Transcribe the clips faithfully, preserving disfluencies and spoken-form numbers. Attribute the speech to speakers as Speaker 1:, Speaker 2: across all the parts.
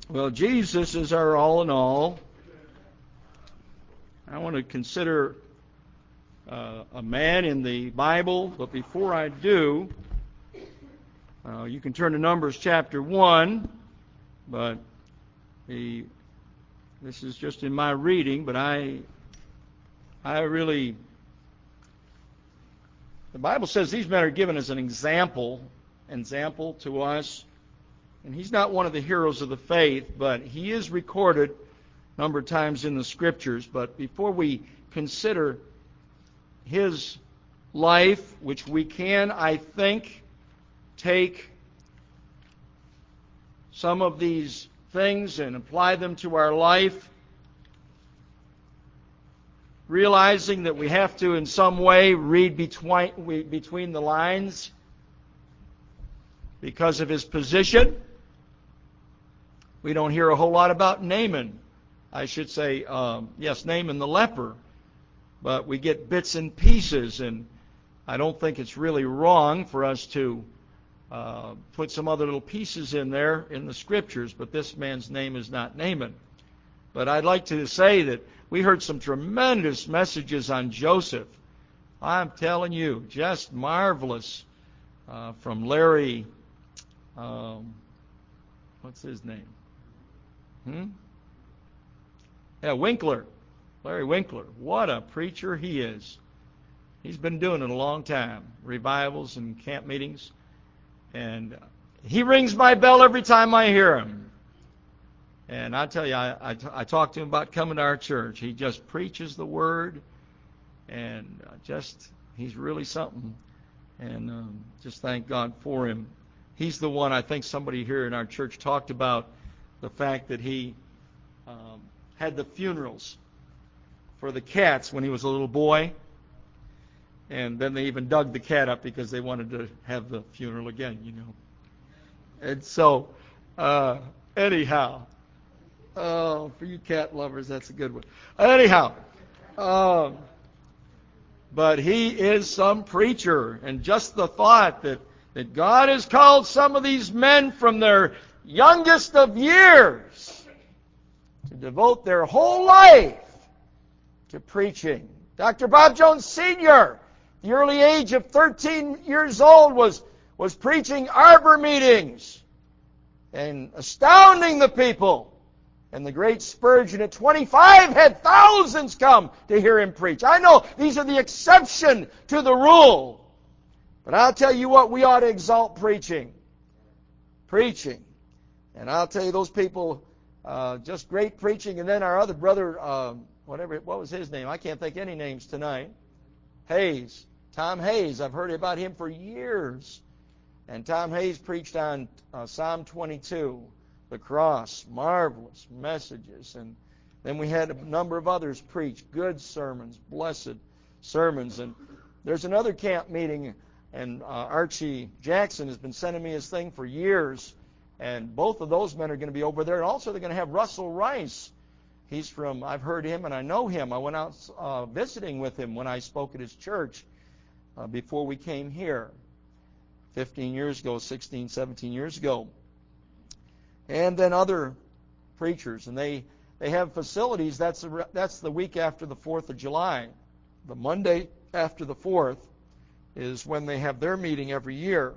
Speaker 1: Well, Jesus is our all in all. I want to consider uh, a man in the Bible, but before I do, uh, you can turn to Numbers chapter one, but the this is just in my reading, but I I really the Bible says these men are given as an example, example to us. And he's not one of the heroes of the faith, but he is recorded a number of times in the Scriptures. But before we consider his life, which we can, I think, take some of these things and apply them to our life, realizing that we have to in some way read between, between the lines because of his position. We don't hear a whole lot about Naaman. I should say, um, yes, Naaman the leper. But we get bits and pieces, and I don't think it's really wrong for us to uh, put some other little pieces in there in the Scriptures, but this man's name is not Naaman. But I'd like to say that we heard some tremendous messages on Joseph. I'm telling you, just marvelous uh, from Larry, um, what's his name? Hmm? Yeah, Winkler. Larry Winkler. What a preacher he is. He's been doing it a long time. Revivals and camp meetings. And he rings my bell every time I hear him. And I tell you, I, I, I talk to him about coming to our church. He just preaches the Word. And just, he's really something. And um, just thank God for him. He's the one I think somebody here in our church talked about, the fact that he um, had the funerals for the cats when he was a little boy. And then they even dug the cat up because they wanted to have the funeral again, you know. And so, uh, anyhow, oh, for you cat lovers, that's a good one. Anyhow, um, but he is some preacher. And just the thought that, that God has called some of these men from their youngest of years to devote their whole life to preaching. Doctor Bob Jones Senior, the early age of thirteen years old, was, was preaching arbor meetings and astounding the people. And the great Spurgeon at twenty-five had thousands come to hear him preach. I know these are the exception to the rule. But I'll tell you what, we ought to exalt preaching. Preaching. And I'll tell you, those people, uh, just great preaching. And then our other brother, uh, whatever, what was his name? I can't think any names tonight. Hayes. Tom Hayes. I've heard about him for years. And Tom Hayes preached on uh, Psalm twenty-two, the cross. Marvelous messages. And then we had a number of others preach good sermons, blessed sermons. And there's another camp meeting, and uh, Archie Jackson has been sending me his thing for years. And both of those men are going to be over there. And also they're going to have Russell Rice. He's from, I've heard him and I know him. I went out uh, visiting with him when I spoke at his church uh, before we came here. fifteen years ago, sixteen, seventeen years ago. And then other preachers. And they, they have facilities. That's, a, that's the week after the fourth of July. The Monday after the fourth is when they have their meeting every year.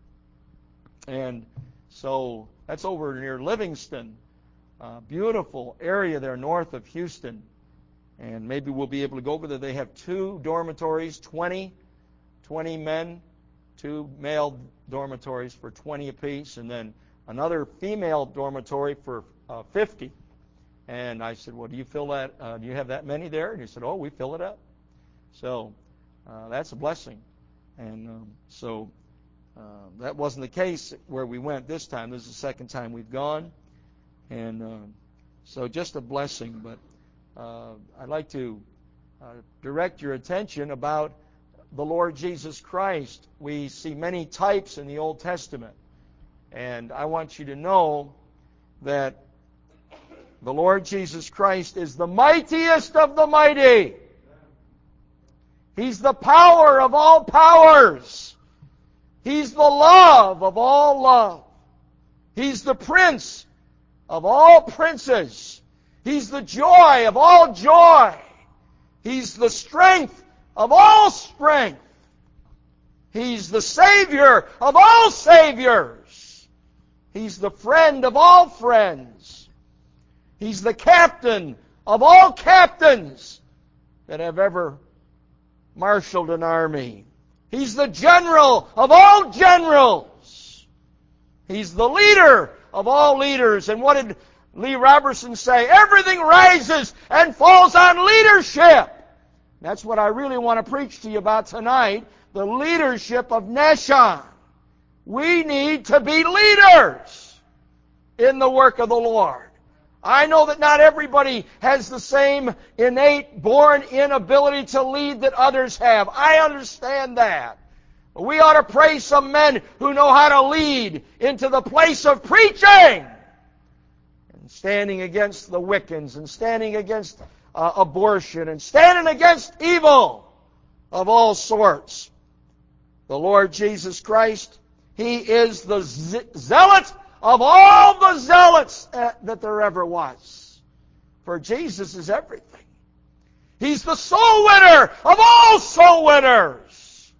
Speaker 1: And so that's over near Livingston. Uh, beautiful area there north of Houston. And maybe we'll be able to go over there. They have two dormitories, twenty, twenty men, two male dormitories for twenty apiece, and then another female dormitory for uh, fifty. And I said, well, do you fill that? Uh, do you have that many there? And he said, oh, we fill it up. So uh, that's a blessing. And um, so uh, that wasn't the case where we went this time. This is the second time we've gone. And uh, so just a blessing. But uh, I'd like to uh, direct your attention about the Lord Jesus Christ. We see many types in the Old Testament. And I want you to know that the Lord Jesus Christ is the mightiest of the mighty. He's the power of all powers. He's the love of all love. He's the Prince of all princes. He's the joy of all joy. He's the strength of all strength. He's the Savior of all Saviors. He's the friend of all friends. He's the captain of all captains that have ever marshaled an army. He's the general of all generals. He's the leader of all leaders. And what did Lee Roberson say? Everything rises and falls on leadership. That's what I really want to preach to you about tonight, the leadership of Nashon. We need to be leaders in the work of the Lord. I know that not everybody has the same innate, born-in ability to lead that others have. I understand that. But we ought to praise some men who know how to lead into the place of preaching and standing against the Wiccans and standing against uh, abortion and standing against evil of all sorts. The Lord Jesus Christ, He is the zealot of all the zealots that there ever was. For Jesus is everything. He's the soul winner of all soul winners.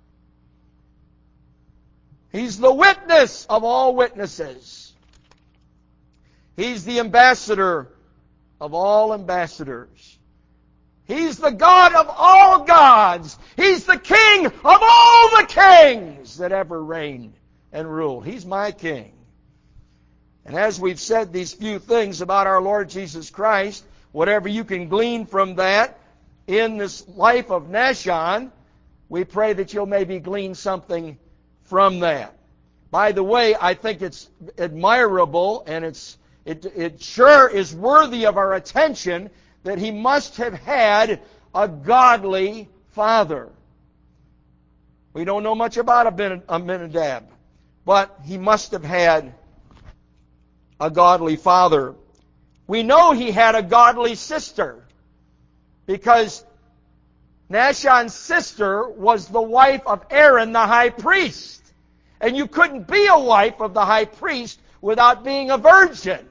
Speaker 1: He's the witness of all witnesses. He's the ambassador of all ambassadors. He's the God of all gods. He's the King of all the kings that ever reigned and ruled. He's my King. And as we've said these few things about our Lord Jesus Christ, whatever you can glean from that in this life of Nashon, we pray that you'll maybe glean something from that. By the way, I think it's admirable and it's it, it sure is worthy of our attention that he must have had a godly father. We don't know much about Aminadab, but he must have had a godly father. We know he had a godly sister because Nashon's sister was the wife of Aaron the high priest. And you couldn't be a wife of the high priest without being a virgin.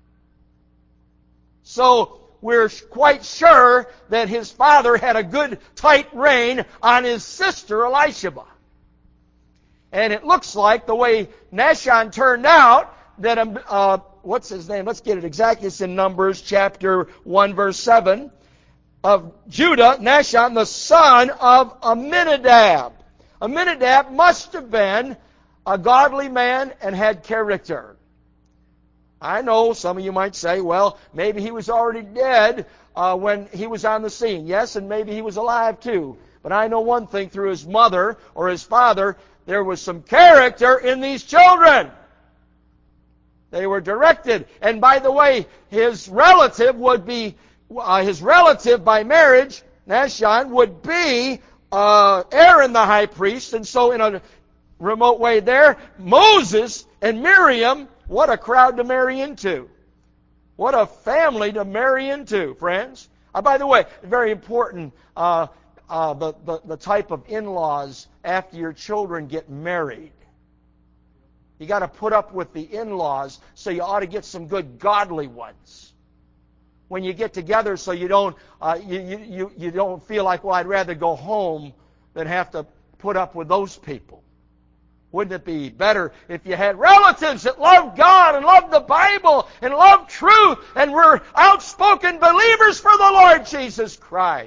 Speaker 1: So we're quite sure that his father had a good tight rein on his sister Elisheba. And it looks like the way Nashon turned out, that, uh, what's his name? Let's get it exactly. It's in Numbers chapter one, verse seven. Of Judah, Nashon, the son of Aminadab. Aminadab must have been a godly man and had character. I know some of you might say, well, maybe he was already dead uh, when he was on the scene. Yes, and maybe he was alive too. But I know one thing, through his mother or his father, there was some character in these children. They were directed. And by the way, his relative would be, uh, his relative by marriage, Nashon, would be uh, Aaron the high priest. And so in a remote way there, Moses and Miriam, what a crowd to marry into. What a family to marry into, friends. Uh, by the way, very important, uh, uh, the, the, the type of in-laws after your children get married. You got to put up with the in-laws, so you ought to get some good godly ones. When you get together, so you don't uh, you, you you don't feel like, well, I'd rather go home than have to put up with those people. Wouldn't it be better if you had relatives that loved God and loved the Bible and loved truth and were outspoken believers for the Lord Jesus Christ?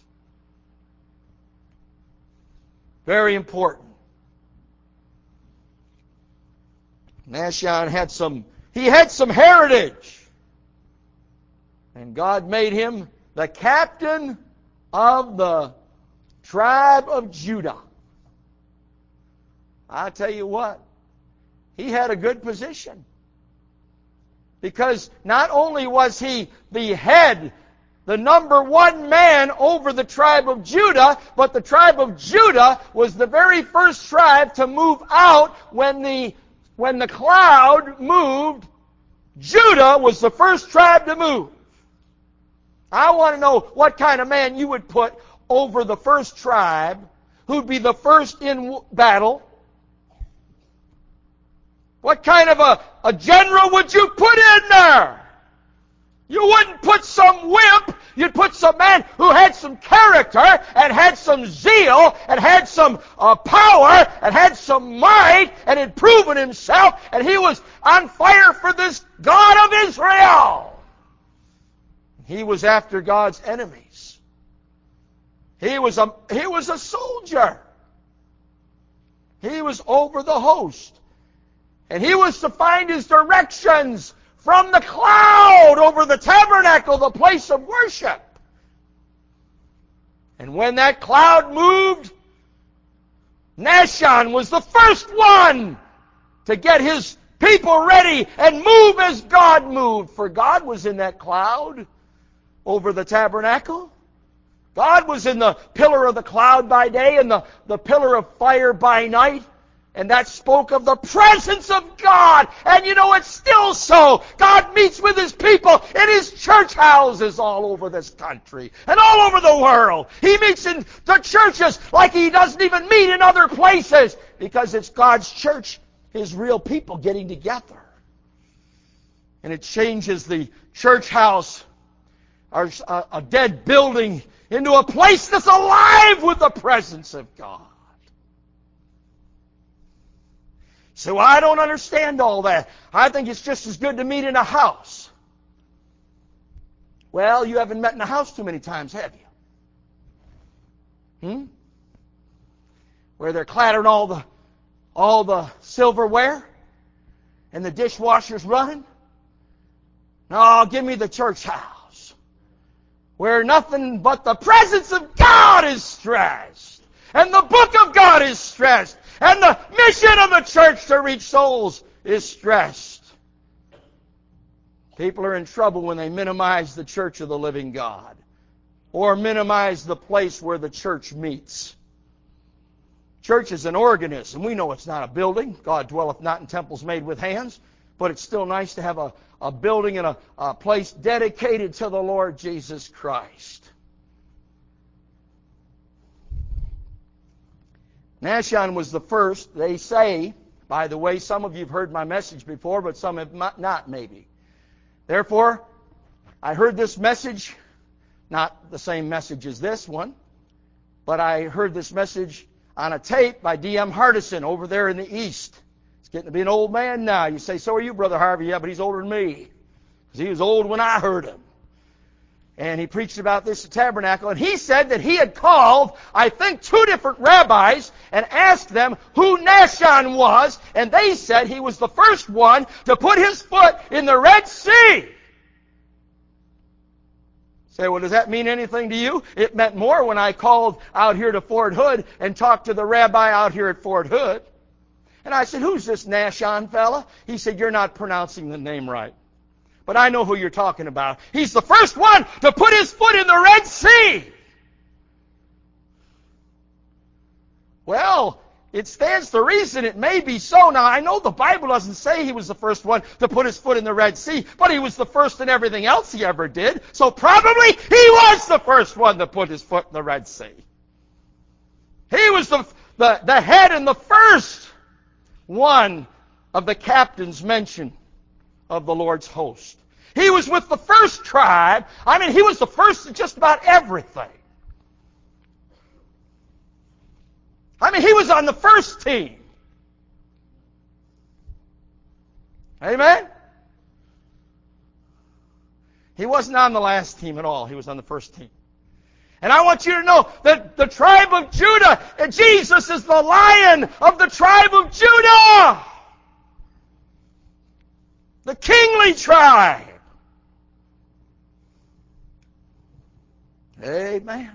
Speaker 1: Very important. Nashon had some, he had some heritage. And God made him the captain of the tribe of Judah. I tell you what, he had a good position. Because not only was he the head, the number one man over the tribe of Judah, but the tribe of Judah was the very first tribe to move out when the When the cloud moved. Judah was the first tribe to move. I want to know what kind of man you would put over the first tribe, who'd be the first in battle. What kind of a, a general would you put in there? a man who had some character and had some zeal and had some uh, power and had some might and had proven himself, and he was on fire for this God of Israel. He was after God's enemies. He was a, he was a soldier. He was over the host. And he was to find his directions from the cloud over the tabernacle, the place of worship. And when that cloud moved, Nahshon was the first one to get his people ready and move as God moved. For God was in that cloud over the tabernacle. God was in the pillar of the cloud by day and the, the pillar of fire by night. And that spoke of the presence of God. And you know, it's still so. God meets with His people in His church houses all over this country and all over the world. He meets in the churches like He doesn't even meet in other places, because it's God's church, His real people getting together. And it changes the church house, or a, a dead building, into a place that's alive with the presence of God. So I don't understand all that. I think it's just as good to meet in a house. Well, you haven't met in a house too many times, have you? Hmm? Where they're clattering all the all the silverware and the dishwasher's running? No, give me the church house, where nothing but the presence of God is stressed, and the book of God is stressed, and the mission of the church to reach souls is stressed. People are in trouble when they minimize the church of the living God, or minimize the place where the church meets. Church is an organism. We know it's not a building. God dwelleth not in temples made with hands. But it's still nice to have a, a building and a, a place dedicated to the Lord Jesus Christ. Nahshon was the first, they say. By the way, some of you have heard my message before, but some have not, maybe. Therefore, I heard this message, not the same message as this one, but I heard this message on a tape by D M Hardison over there in the East. He's getting to be an old man now. You say, so are you, Brother Harvey? Yeah, but he's older than me, because he was old when I heard him. And he preached about this at Tabernacle, and he said that he had called, I think, two different rabbis and asked them who Nahshon was, and they said he was the first one to put his foot in the Red Sea. Say, well, does that mean anything to you? It meant more when I called out here to Fort Hood and talked to the rabbi out here at Fort Hood. And I said, who's this Nahshon fella? He said, you're not pronouncing the name right. But I know who you're talking about. He's the first one to put his foot in the Red Sea. Well, it stands to reason it may be so. Now, I know the Bible doesn't say he was the first one to put his foot in the Red Sea, but he was the first in everything else he ever did. So probably he was the first one to put his foot in the Red Sea. He was the, the, the head and the first one of the captains mentioned of the Lord's host. He was with the first tribe. I mean, he was the first in just about everything. I mean, he was on the first team. Amen? He wasn't on the last team at all. He was on the first team. And I want you to know that the tribe of Judah, and Jesus is the Lion of the tribe of Judah. The kingly tribe. Amen.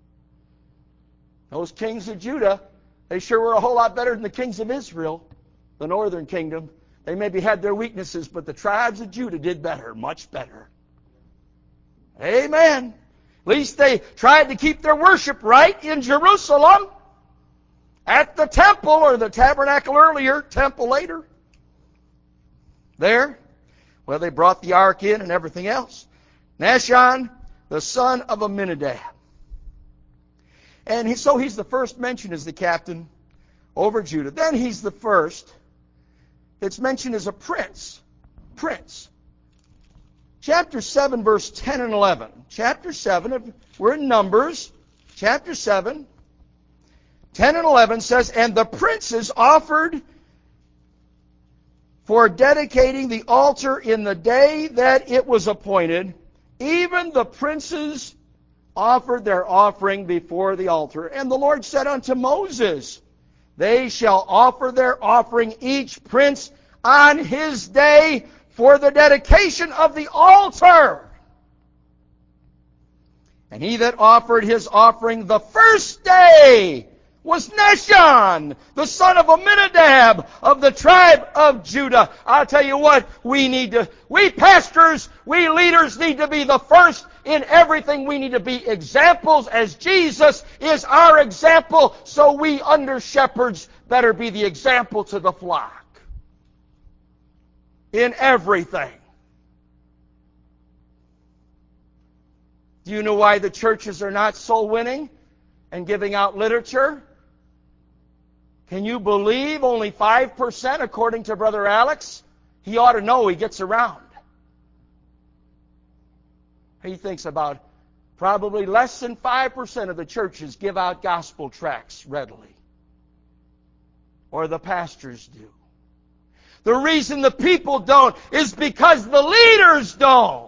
Speaker 1: Those kings of Judah, they sure were a whole lot better than the kings of Israel, the northern kingdom. They maybe had their weaknesses, but the tribes of Judah did better, much better. Amen. At least they tried to keep their worship right in Jerusalem, at the temple, or the tabernacle earlier, temple later. There. Well, they brought the ark in and everything else. Nahshon, the son of Amminadab. And he, so he's the first mentioned as the captain over Judah. Then he's the first that's mentioned as a prince. Prince. chapter seven, verse ten and eleven. Chapter seven, we're in Numbers. Chapter seven, ten and eleven says, "And the princes offered for dedicating the altar in the day that it was appointed. Even the princes offered their offering before the altar. And the Lord said unto Moses, They shall offer their offering, each prince on his day, for the dedication of the altar. And he that offered his offering the first day was Nahshon, the son of Amminadab, of the tribe of Judah." I'll tell you what, we need to, we pastors, we leaders need to be the first in everything. We need to be examples as Jesus is our example, so we under shepherds better be the example to the flock. In everything. Do you know why the churches are not soul winning and giving out literature? Can you believe only five percent, according to Brother Alex? He ought to know, he gets around. He thinks about probably less than five percent of the churches give out gospel tracts readily. Or the pastors do. The reason the people don't is because the leaders don't.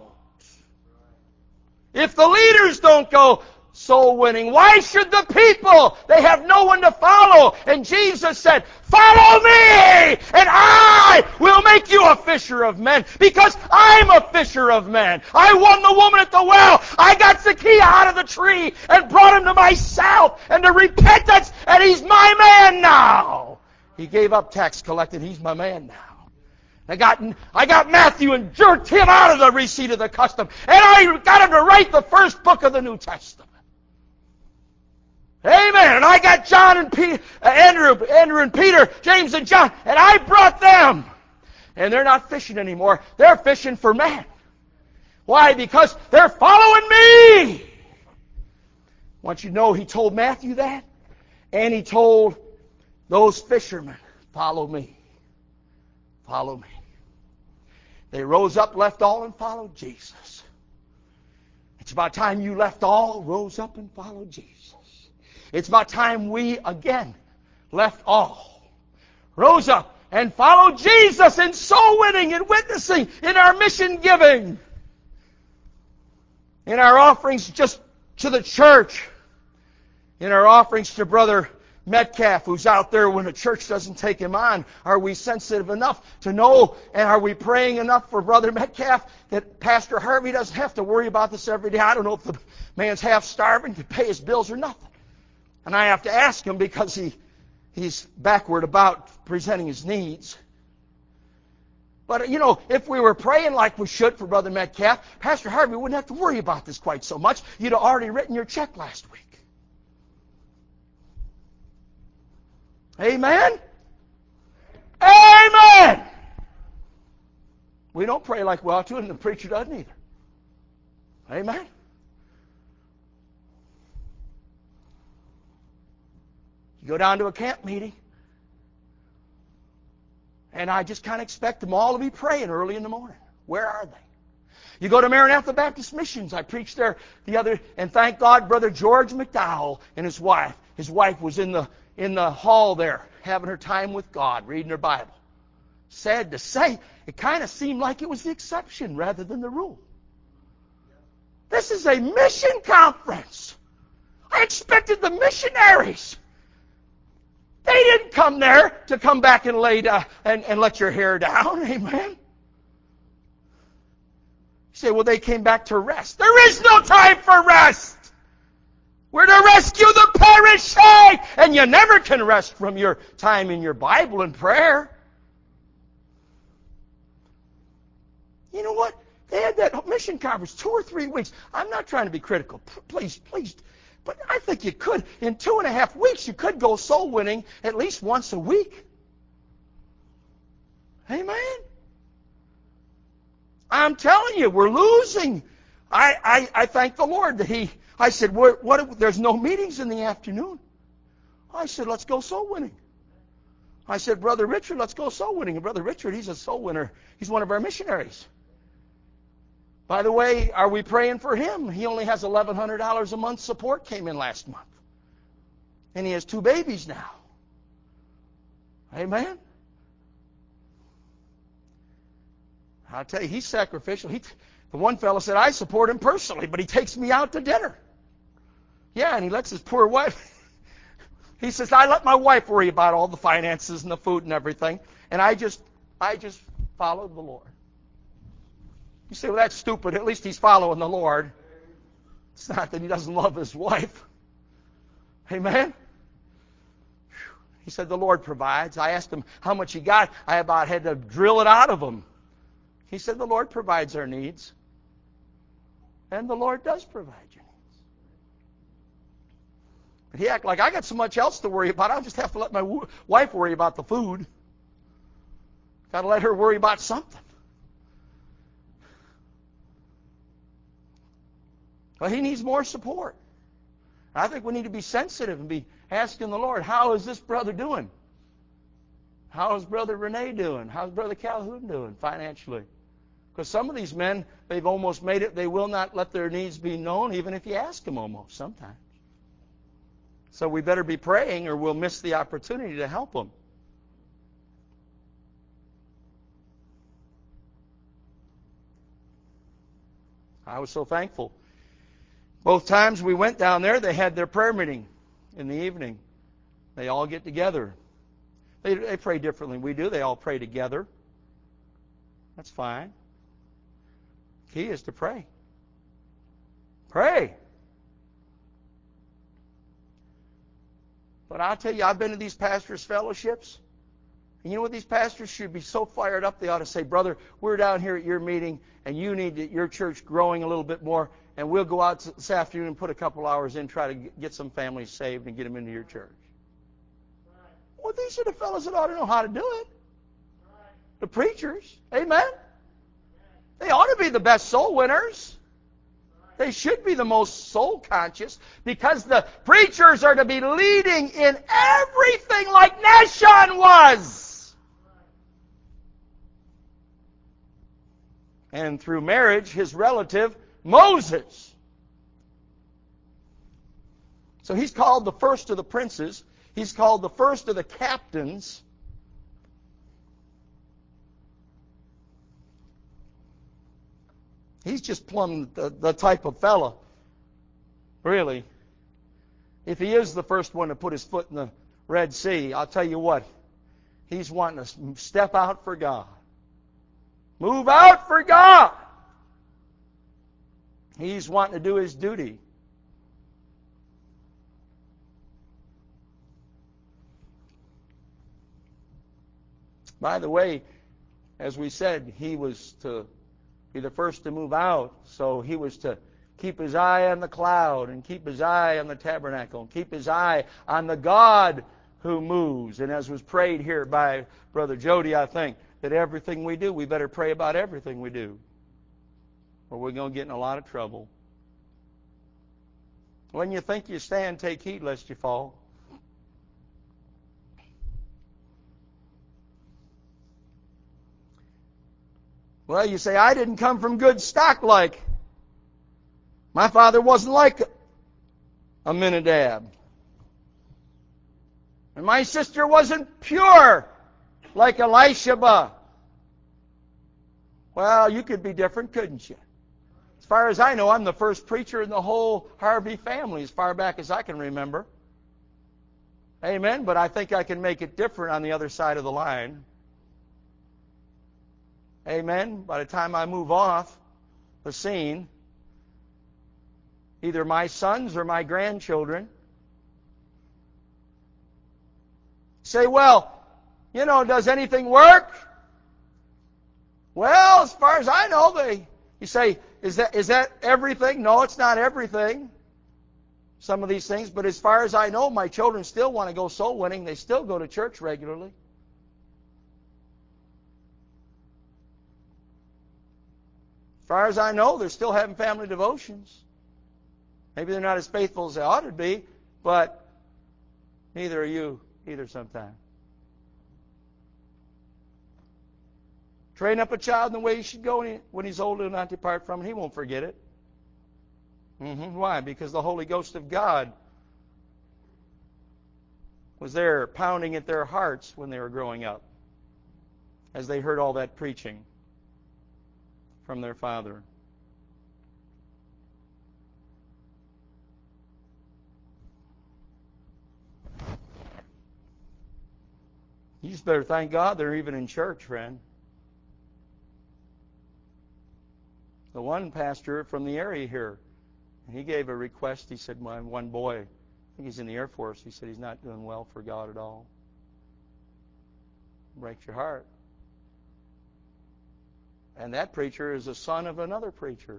Speaker 1: If the leaders don't go soul winning, why should the people? They have no one to follow. And Jesus said, "Follow me, and I will make you a fisher of men, because I'm a fisher of men. I won the woman at the well. I got Zacchaeus out of the tree and brought him to myself and to repentance, and he's my man now." He gave up tax collecting. He's my man now. I got, I got Matthew and jerked him out of the receipt of the custom, and I got him to write the first book of the New Testament. Amen. And I got John and Peter, uh, Andrew, Andrew and Peter, James and John, and I brought them. And they're not fishing anymore. They're fishing for men. Why? Because they're following me. I want you to know, he told Matthew that, and he told those fishermen, "Follow me. Follow me." They rose up, left all, and followed Jesus. It's about time you left all, rose up, and followed Jesus. It's about time we, again, left all, rose up, and followed Jesus in soul winning and witnessing, in our mission giving, in our offerings just to the church, in our offerings to Brother Metcalf, who's out there when the church doesn't take him on. Are we sensitive enough to know, and are we praying enough for Brother Metcalf that Pastor Harvey doesn't have to worry about this every day? I don't know if the man's half starving to pay his bills or nothing. And I have to ask him because he he's backward about presenting his needs. But, you know, if we were praying like we should for Brother Metcalf, Pastor Harvey wouldn't have to worry about this quite so much. You'd have already written your check last week. Amen? Amen! We don't pray like we ought to, and the preacher doesn't either. Amen? You go down to a camp meeting, and I just kind of expect them all to be praying early in the morning. Where are they? You go to Maranatha Baptist Missions. I preached there the other, and thank God, Brother George McDowell and his wife. His wife was in the in the hall there, having her time with God, reading her Bible. Sad to say, it kind of seemed like it was the exception rather than the rule. This is a mission conference. I expected the missionaries. They didn't come there to come back and lay down and, and let your hair down. Amen. You say, well, they came back to rest. There is no time for rest. We're to rescue the perishing. And you never can rest from your time in your Bible and prayer. You know what? They had that mission conference two or three weeks. I'm not trying to be critical. Please, please. But I think you could. In two and a half weeks, you could go soul winning at least once a week. Amen? I'm telling you, we're losing. I, I, I thank the Lord that He... I said, what, what, there's no meetings in the afternoon. I said, let's go soul winning. I said, Brother Richard, let's go soul winning. And Brother Richard, he's a soul winner. He's one of our missionaries. By the way, are we praying for him? He only has eleven hundred dollars a month support came in last month. And he has two babies now. Amen? I'll tell you, he's sacrificial. He, the one fellow said, I support him personally, but he takes me out to dinner. Yeah, and he lets his poor wife... He says, I let my wife worry about all the finances and the food and everything, and I just, I just follow the Lord. You say, well, that's stupid. At least he's following the Lord. It's not that he doesn't love his wife. Amen? He said, the Lord provides. I asked him how much he got. I about had to drill it out of him. He said, the Lord provides our needs. And the Lord does provide your needs. But he acted like, I got so much else to worry about. I'll just have to let my w- wife worry about the food. Got to let her worry about something. Well, he needs more support. I think we need to be sensitive and be asking the Lord, how is this brother doing? How is Brother Renee doing? How's Brother Calhoun doing financially? Because some of these men, they've almost made it, they will not let their needs be known, even if you ask them almost sometimes. So we better be praying or we'll miss the opportunity to help them. I was so thankful. Both times we went down there, they had their prayer meeting in the evening. They all get together. They, they pray differently than we do. They all pray together. That's fine. Key is to pray. Pray. But I'll tell you, I've been to these pastors' fellowships. And you know what? These pastors should be so fired up, they ought to say, brother, we're down here at your meeting, and you need to, your church growing a little bit more, and we'll go out this afternoon and put a couple hours in, try to get some families saved and get them into your church. Right. Well, these are the fellows that ought to know how to do it. Right. The preachers. Amen? Right. They ought to be the best soul winners. Right. They should be the most soul conscious, because the preachers are to be leading in everything like Nashon was. Right. And through marriage, his relative, Moses. So he's called the first of the princes. He's called the first of the captains. He's just plumb the, the type of fellow, really. If he is the first one to put his foot in the Red Sea, I'll tell you what, he's wanting to step out for God. Move out for God. He's wanting to do his duty. By the way, as we said, he was to be the first to move out. So he was to keep his eye on the cloud and keep his eye on the tabernacle and keep his eye on the God who moves. And as was prayed here by Brother Jody, I think, that everything we do, we better pray about everything we do, or we're going to get in a lot of trouble. When you think you stand, take heed lest you fall. Well, you say, I didn't come from good stock like. My father wasn't like Aminadab. And my sister wasn't pure like Elisheba. Well, you could be different, couldn't you? As far as I know, I'm the first preacher in the whole Harvey family, as far back as I can remember. Amen. But I think I can make it different on the other side of the line. Amen. By the time I move off the scene, either my sons or my grandchildren say, well, you know, does anything work? Well, as far as I know, they, you say, is that is that everything? No, it's not everything. Some of these things, but as far as I know, my children still want to go soul winning. They still go to church regularly. As far as I know, they're still having family devotions. Maybe they're not as faithful as they ought to be, but neither are you either sometimes. Train up a child in the way he should go, and he, when he's old, he'll not depart from it. He won't forget it. Mm-hmm. Why? Because the Holy Ghost of God was there pounding at their hearts when they were growing up, as they heard all that preaching from their Father. You just better thank God they're even in church, friend. The one pastor from the area here, he gave a request. He said, my one boy, I think he's in the Air Force, he said he's not doing well for God at all. Breaks your heart. And that preacher is a son of another preacher.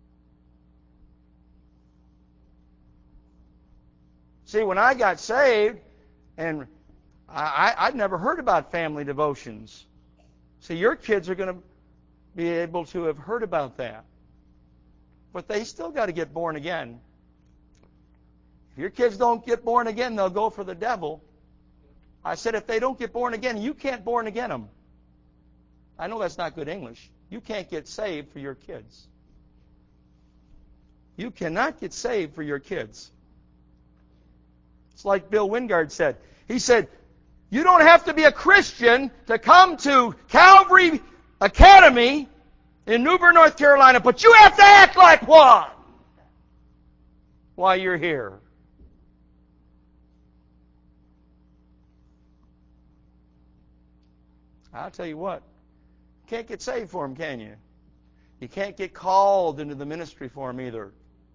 Speaker 1: See, when I got saved, and I, I'd never heard about family devotions. See, your kids are going to be able to have heard about that. But they still got to get born again. If your kids don't get born again, they'll go for the devil. I said, if they don't get born again, you can't born again them. I know that's not good English. You can't get saved for your kids. You cannot get saved for your kids. It's like Bill Wingard said. He said, you don't have to be a Christian to come to Calvary Academy in New Bern, North Carolina, but you have to act like one while you're here. I'll tell you what, you can't get saved for him, can you? You can't get called into the ministry for him either.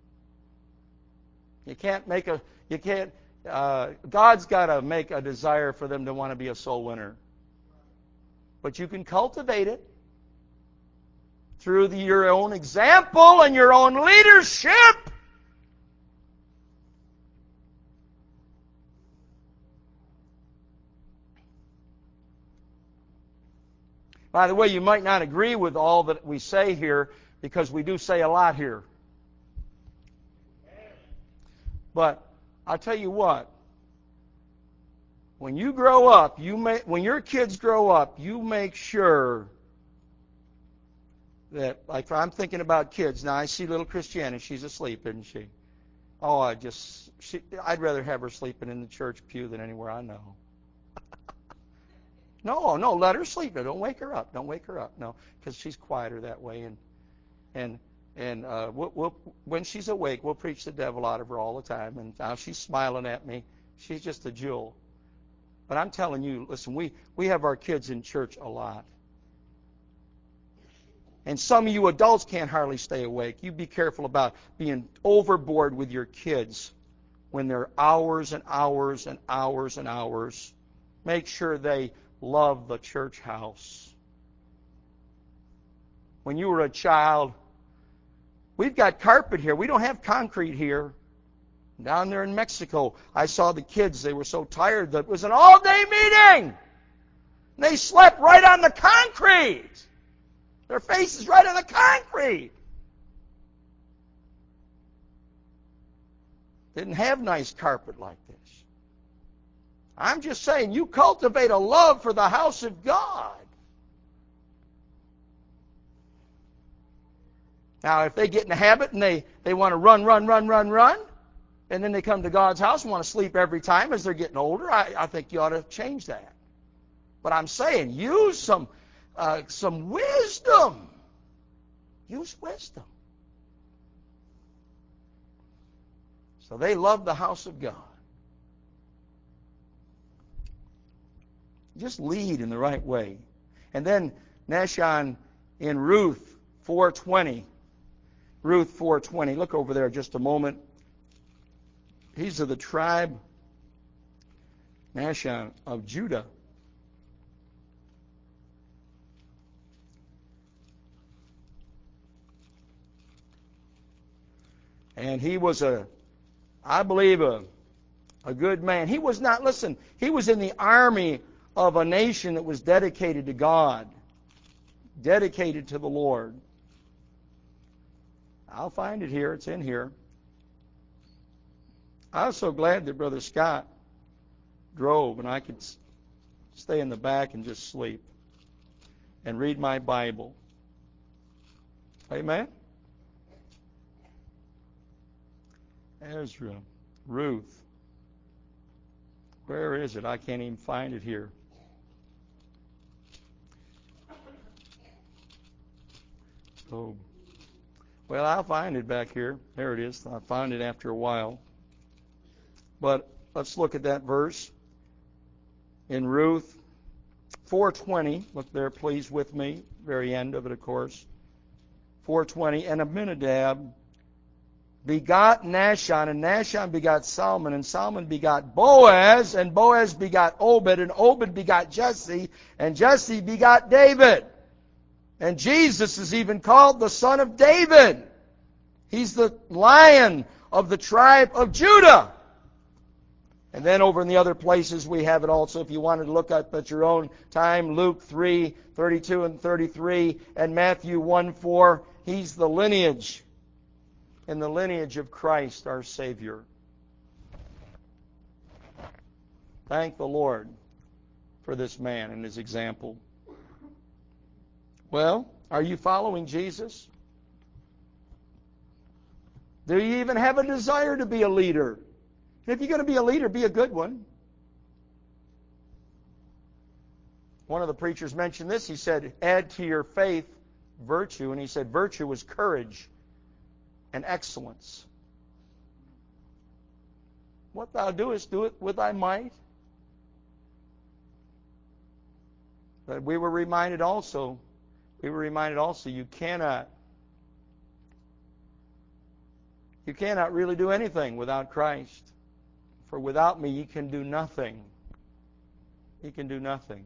Speaker 1: You can't make a, you can't, uh, God's got to make a desire for them to want to be a soul winner. But you can cultivate it through the, your own example and your own leadership. By the way, you might not agree with all that we say here, because we do say a lot here. But I'll tell you what, when you grow up, you may, when your kids grow up, you make sure that, like I'm thinking about kids. Now I see little Christiana, she's asleep, isn't she? Oh, I just, she, I'd rather have her sleeping in the church pew than anywhere I know. No, no, let her sleep. Don't wake her up. Don't wake her up. No, because she's quieter that way. And and and uh, we'll, we'll, when she's awake, we'll preach the devil out of her all the time. And now she's smiling at me. She's just a jewel. But I'm telling you, listen, we, we have our kids in church a lot. And some of you adults can't hardly stay awake. You be careful about being overboard with your kids when they're hours and hours and hours and hours. Make sure they love the church house. When you were a child, we've got carpet here. We don't have concrete here. Down there in Mexico, I saw the kids. They were so tired that it was an all-day meeting. And they slept right on the concrete. Their faces right on the concrete. Didn't have nice carpet like this. I'm just saying, you cultivate a love for the house of God. Now, if they get in the habit and they, they want to run, run, run, run, run, and then they come to God's house and want to sleep every time as they're getting older, I, I think you ought to change that. But I'm saying, use some, uh, some wisdom. Use wisdom. So they love the house of God. Just lead in the right way. And then Nahshon in Ruth four twenty. Ruth four twenty. Look over there just a moment. He's of the tribe, Nahshon, of Judah. And he was a, I believe, a, a good man. He was not, listen, he was in the army of a nation that was dedicated to God, dedicated to the Lord. I'll find it here. It's in here. I was so glad that Brother Scott drove and I could stay in the back and just sleep. and read my Bible. Amen? Ezra, Ruth. Where is it? I can't even find it here. Oh, well, I'll find it back here. There it is. I found it after a while. But let's look at that verse in Ruth four twenty. Look there, please, with me. Very end of it, of course. four twenty. And Abinadab begot Nahshon, and Nahshon begot Salmon, and Salmon begot Boaz, and Boaz begot Obed, and Obed begot Jesse, and Jesse begot David. And Jesus is even called the son of David. He's the Lion of the tribe of Judah. And then over in the other places we have it also, if you wanted to look up at your own time, Luke three, thirty-two and thirty-three, and Matthew one, four. He's the lineage, in the lineage of Christ our Savior. Thank the Lord for this man and his example. Well, are you following Jesus? Do you even have a desire to be a leader? And if you're going to be a leader, be a good one. One of the preachers mentioned this. He said, add to your faith virtue. And he said virtue was courage and excellence. What thou doest, do it with thy might. But we were reminded also, we were reminded also, you cannot, you cannot really do anything without Christ. For without me, you can do nothing. You can do nothing.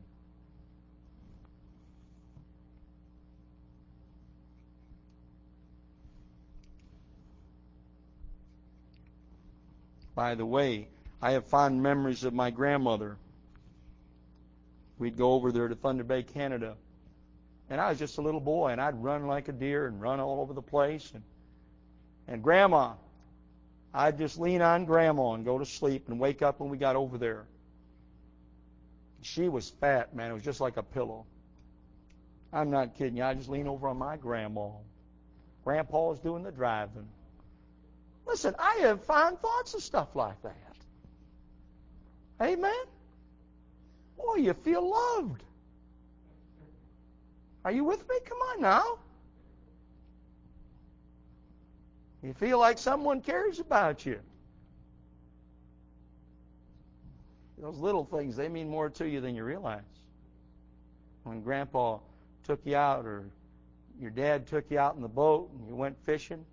Speaker 1: By the way, I have fond memories of my grandmother. We'd go over there to Thunder Bay, Canada. And I was just a little boy, and I'd run like a deer and run all over the place. And, and Grandma, I'd just lean on Grandma and go to sleep and wake up when we got over there. She was fat, man. It was just like a pillow. I'm not kidding you. I just lean over on my Grandma. Grandpa was doing the driving. Listen, I have fond thoughts of stuff like that. Amen? Boy, you feel loved. Are you with me? Come on now. You feel like someone cares about you. Those little things, they mean more to you than you realize. When Grandpa took you out, or your dad took you out in the boat and you went fishing.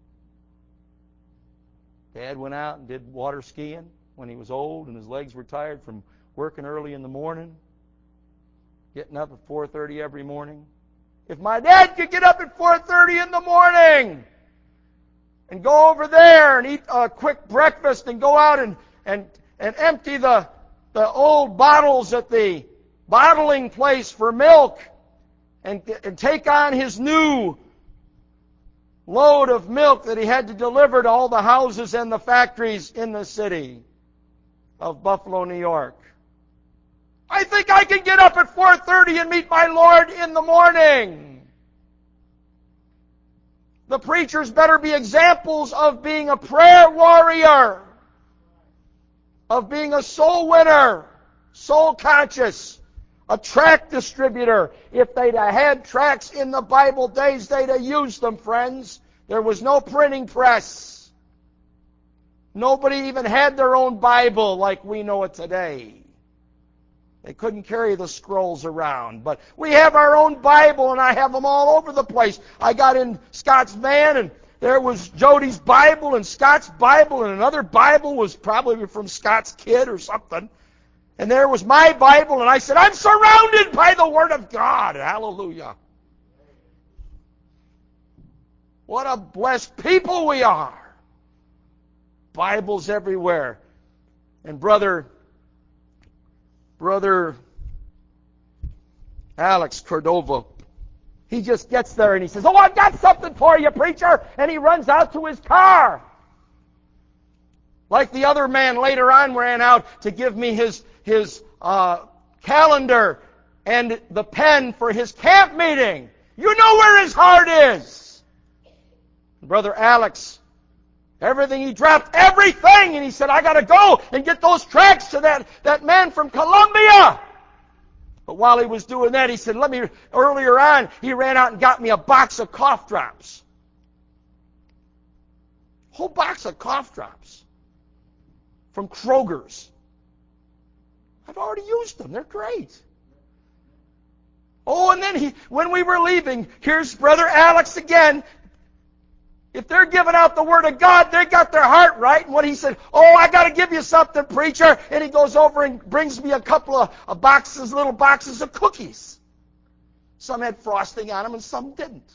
Speaker 1: Dad went out and did water skiing when he was old and his legs were tired from working early in the morning, getting up at four thirty every morning. If my dad could get up at four thirty in the morning and go over there and eat a quick breakfast and go out and, and, and empty the, the old bottles at the bottling place for milk and, and take on his new load of milk that he had to deliver to all the houses and the factories in the city of Buffalo, New York. I think I can get up at four thirty and meet my Lord in the morning. The preachers better be examples of being a prayer warrior, of being a soul winner, soul conscious, a tract distributor. If they'd have had tracts in the Bible days, they'd have used them, friends. There was no printing press. Nobody even had their own Bible like we know it today. They couldn't carry the scrolls around. But we have our own Bible, and I have them all over the place. I got in Scott's van, and there was Jody's Bible and Scott's Bible, and another Bible was probably from Scott's kid or something. And there was my Bible, and I said, I'm surrounded by the Word of God. Hallelujah. What a blessed people we are. Bibles everywhere. And brother, brother Alex Cordova, he just gets there and he says, oh, I've got something for you, preacher. And he runs out to his car. Like the other man later on ran out to give me his, his uh, calendar and the pen for his camp meeting. You know where his heart is. Brother Alex, everything, he dropped everything, and he said, I got to go and get those tracts to that, that man from Colombia. But while he was doing that, he said, let me, earlier on, he ran out and got me a box of cough drops. Whole box of cough drops from Kroger's. I've already used them. They're great. Oh, and then he, when we were leaving, here's Brother Alex again. If they're giving out the Word of God, they got their heart right. And what he said, oh, I got to give you something, preacher. And he goes over and brings me a couple of, of boxes, little boxes of cookies. Some had frosting on them and some didn't.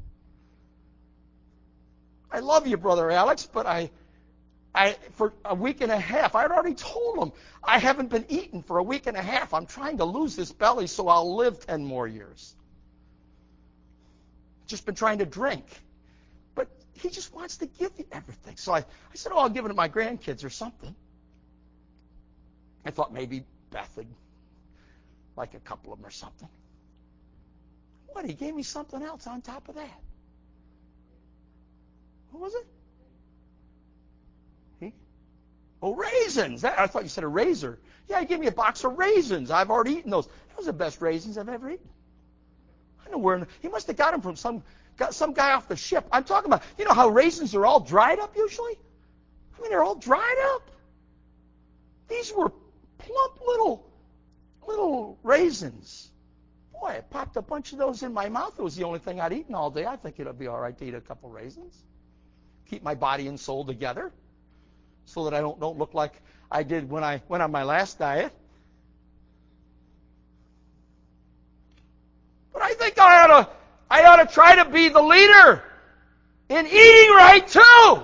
Speaker 1: I love you, Brother Alex, but I, I for a week and a half, I had already told him, I haven't been eating for a week and a half. I'm trying to lose this belly so I'll live ten more years. Just been trying to drink. But he just wants to give you everything. So I, I said, oh, I'll give it to my grandkids or something. I thought maybe Beth would like a couple of them or something. What? He gave me something else on top of that. What was it? He? Oh, raisins. That, I thought you said a razor. Yeah, he gave me a box of raisins. I've already eaten those. Those are the best raisins I've ever eaten. I know where. He must have got them from some, got some guy off the ship. I'm talking about, you know how raisins are all dried up usually? I mean, they're all dried up. These were plump little, little raisins. Boy, I popped a bunch of those in my mouth. It was the only thing I'd eaten all day. I think it'll be all right to eat a couple raisins. Keep my body and soul together so that I don't, don't look like I did when I went on my last diet. But I think I ought to, I ought to try to be the leader in eating right too.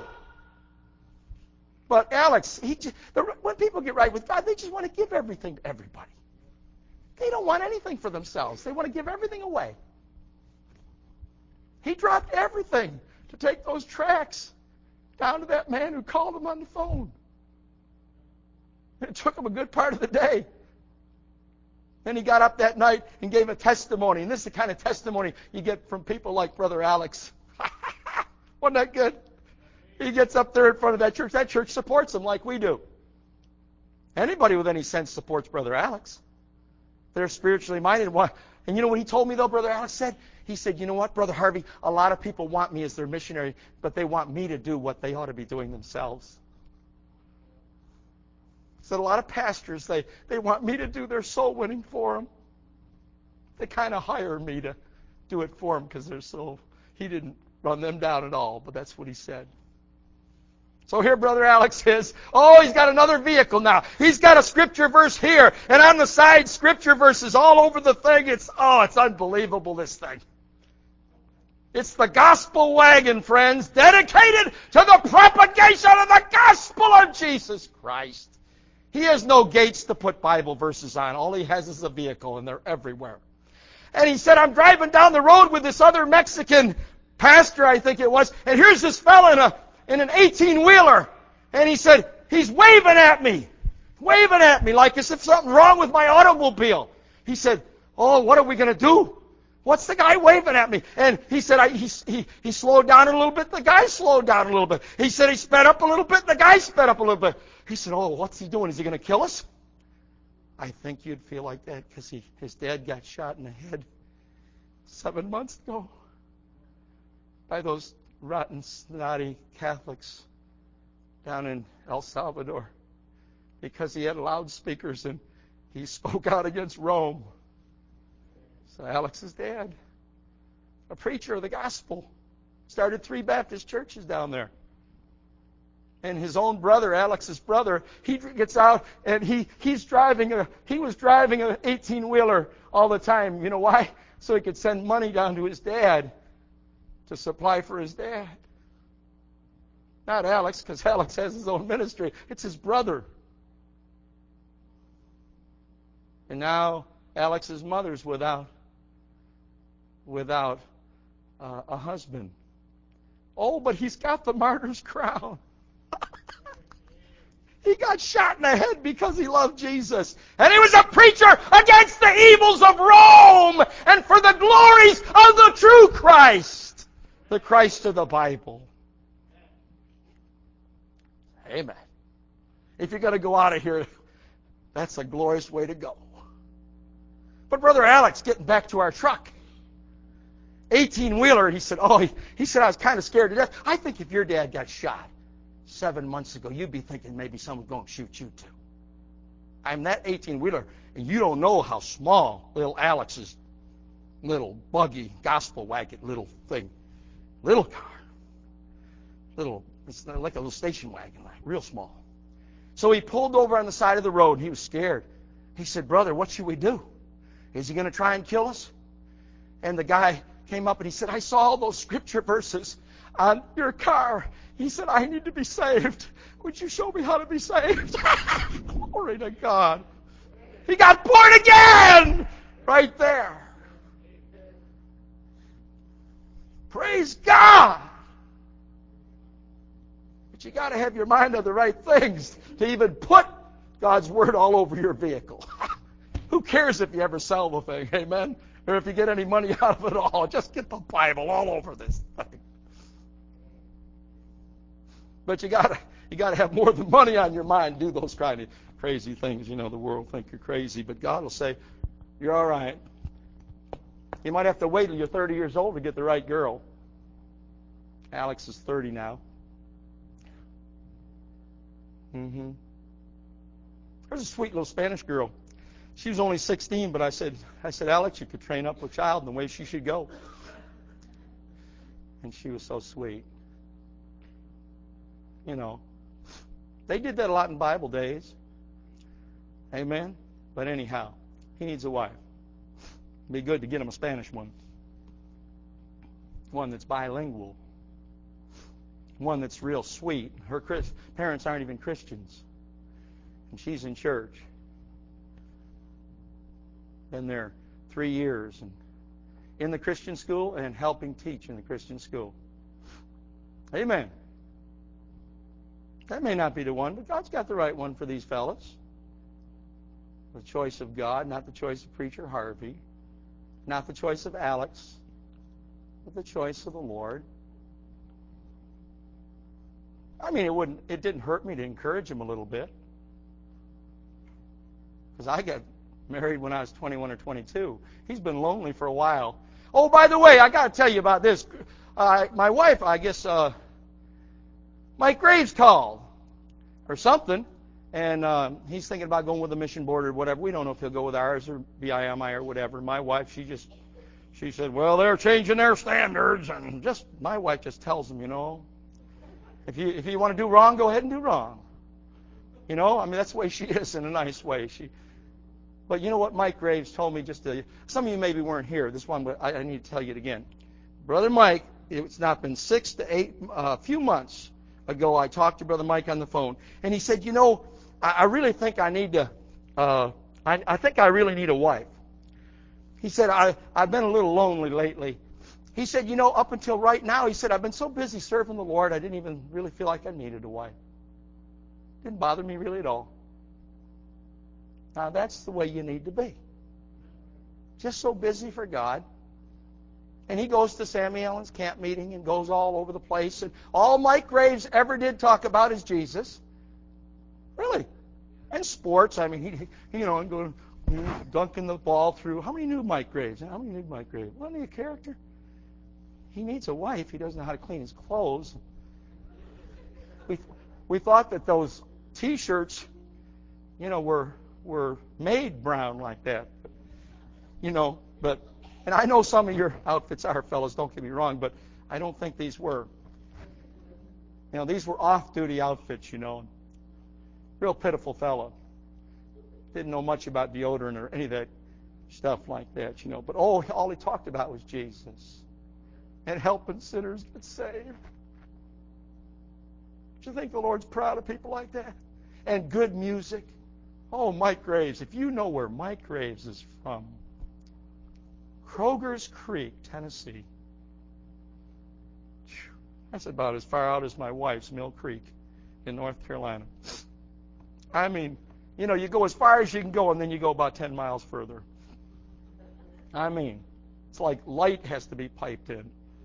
Speaker 1: But Alex, he just, the, when people get right with God, they just want to give everything to everybody. They don't want anything for themselves. They want to give everything away. He dropped everything to take those tracts down to that man who called him on the phone. It took him a good part of the day. Then he got up that night and gave a testimony. And this is the kind of testimony you get from people like Brother Alex. Wasn't that good? He gets up there in front of that church. That church supports him like we do. Anybody with any sense supports Brother Alex. They're spiritually minded. And you know what he told me, though, Brother Alex said? He said, you know what, Brother Harvey, a lot of people want me as their missionary, but they want me to do what they ought to be doing themselves. He said, a lot of pastors, they, they want me to do their soul winning for them. They kind of hire me to do it for them because they're so, he didn't run them down at all, but that's what he said. So here Brother Alex is. Oh, he's got another vehicle now. He's got a scripture verse here. And on the side, scripture verses all over the thing. It's, oh, it's unbelievable, this thing. It's the gospel wagon, friends, dedicated to the propagation of the gospel of Jesus Christ. He has no gates to put Bible verses on. All he has is a vehicle, and they're everywhere. And he said, I'm driving down the road with this other Mexican pastor, I think it was, and here's this fella in a in an eighteen-wheeler. And he said, he's waving at me. Waving at me like as if something wrong with my automobile. He said, oh, what are we going to do? What's the guy waving at me? And he said, I, he, he, he slowed down a little bit. The guy slowed down a little bit. He said he sped up a little bit. The guy sped up a little bit. He said, oh, what's he doing? Is he going to kill us? I think you'd feel like that because he, his dad got shot in the head seven months ago by those rotten, snotty Catholics down in El Salvador because he had loudspeakers and he spoke out against Rome. So Alex's dad, a preacher of the gospel, started three Baptist churches down there. And his own brother, Alex's brother, he gets out and he he's driving a he was driving an eighteen-wheeler all the time. You know why? So he could send money down to his dad to supply for his dad. Not Alex, because Alex has his own ministry. It's his brother. And now Alex's mother's without without uh, a husband. Oh, but he's got the martyr's crown. He got shot in the head because he loved Jesus. And he was a preacher against the evils of Rome and for the glories of the true Christ. The Christ of the Bible. Amen. If you're going to go out of here, that's a glorious way to go. But Brother Alex, getting back to our truck. eighteen-wheeler, he said, oh, he, he said, I was kind of scared to death. I think if your dad got shot seven months ago, you'd be thinking maybe someone's going to shoot you too. I'm that eighteen-wheeler, and you don't know how small little Alex's little buggy, gospel wagon, little thing, little car, little, it's like a little station wagon, like real small. So he pulled over on the side of the road, and he was scared. He said, brother, what should we do? Is he going to try and kill us? And the guy came up and he said, I saw all those scripture verses on your car. He said, I need to be saved. Would you show me how to be saved? Glory to God. He got born again right there. Praise God. But you got to have your mind on the right things to even put God's Word all over your vehicle. Who cares if you ever sell the thing, amen? Or if you get any money out of it all. Just get the Bible all over this thing. But you gotta you gotta have more than money on your mind to do those kind of crazy things. You know, the world think you're crazy, but God will say, you're all right. You might have to wait till you're thirty years old to get the right girl. Alex is thirty now. Mm-hmm. There's a sweet little Spanish girl. She was only sixteen, but I said, I said, Alex, you could train up a child in the way she should go. And she was so sweet. You know, they did that a lot in Bible days. Amen? But anyhow, he needs a wife. It'd be good to get him a Spanish one. One that's bilingual. One that's real sweet. Her Chris, parents aren't even Christians. And she's in church. Been there three years and in the Christian school and helping teach in the Christian school. Amen. That may not be the one, but God's got the right one for these fellas. The choice of God, not the choice of Preacher Harvey, not the choice of Alex, but the choice of the Lord. I mean, it wouldn't. It didn't hurt me to encourage him a little bit, because I got married when I was twenty-one or twenty-two. He's been lonely for a while. Oh, by the way, I got to tell you about this. Uh, my wife, I guess, uh, Mike Graves called or something, and uh, he's thinking about going with a mission board or whatever. We don't know if he'll go with ours or B I M I or whatever. My wife, she just, she said, well, they're changing their standards, and just my wife just tells him, you know, if you if you want to do wrong, go ahead and do wrong. You know, I mean, that's the way she is in a nice way. She. But you know what Mike Graves told me just to, some of you maybe weren't here. This one, but I, I need to tell you it again. Brother Mike, it's not been six to eight, a uh, few months ago, I talked to Brother Mike on the phone, and he said, you know, I, I really think I need to, uh, I, I think I really need a wife. He said, I, I've been a little lonely lately. He said, you know, up until right now, he said, I've been so busy serving the Lord, I didn't even really feel like I needed a wife. Didn't bother me really at all. Now, that's the way you need to be. Just so busy for God. And he goes to Sammy Allen's camp meeting and goes all over the place. And all Mike Graves ever did talk about is Jesus. Really. And sports. I mean, he, you know, and going, dunking the ball through. How many knew Mike Graves? How many knew Mike Graves? Wasn't he a character? He needs a wife. He doesn't know how to clean his clothes. We, we thought that those T-shirts, you know, were... were made brown like that. You know, but, and I know some of your outfits are, fellas, don't get me wrong, but I don't think these were. You know, these were off-duty outfits, you know. Real pitiful fellow. Didn't know much about deodorant or any of that stuff like that, you know. But oh, all he talked about was Jesus and helping sinners get saved. Do you think the Lord's proud of people like that? And good music. Oh, Mike Graves. If you know where Mike Graves is from, Kroger's Creek, Tennessee. That's about as far out as my wife's, Mill Creek, in North Carolina. I mean, you know, you go as far as you can go, and then you go about ten miles further. I mean, it's like light has to be piped in.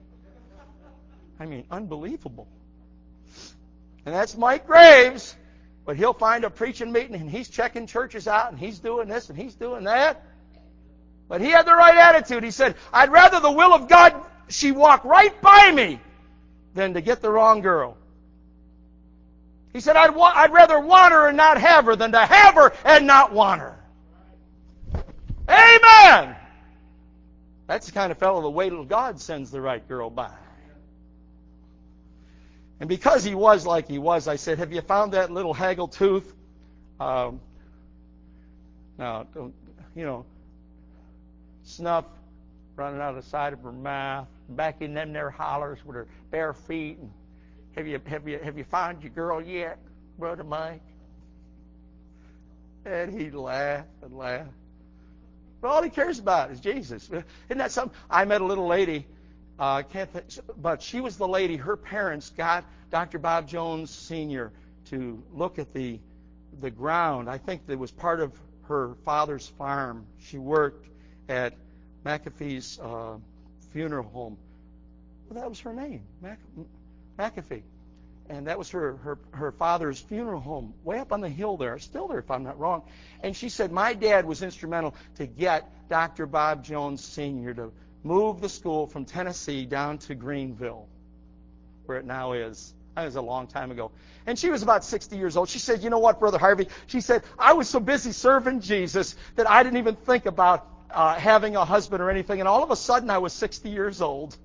Speaker 1: I mean, unbelievable. And that's Mike Graves. But he'll find a preaching meeting, and he's checking churches out, and he's doing this, and he's doing that. But he had the right attitude. He said, I'd rather the will of God, she walk right by me, than to get the wrong girl. He said, I'd, wa- I'd rather want her and not have her than to have her and not want her. Amen! That's the kind of fellow the way till God sends the right girl by. And because he was like he was, I said, have you found that little haggle tooth? Um, now, don't, you know, snuff running out of the side of her mouth, back in them there hollers with her bare feet. And have you have you have you found your girl yet, Brother Mike? And he'd laugh and laugh. But all he cares about is Jesus. Isn't that something? I met a little lady. I uh, can't think, but she was the lady. Her parents got Doctor Bob Jones Senior to look at the the ground. I think that was part of her father's farm. She worked at McAfee's uh, funeral home. Well, that was her name, Mac, McAfee, and that was her, her her father's funeral home, way up on the hill there. Still there, if I'm not wrong. And she said my dad was instrumental to get Doctor Bob Jones Senior to moved the school from Tennessee down to Greenville, where it now is. That was a long time ago. And she was about sixty years old. She said, you know what, Brother Harvey? She said, I was so busy serving Jesus that I didn't even think about uh, having a husband or anything. And all of a sudden, I was sixty years old.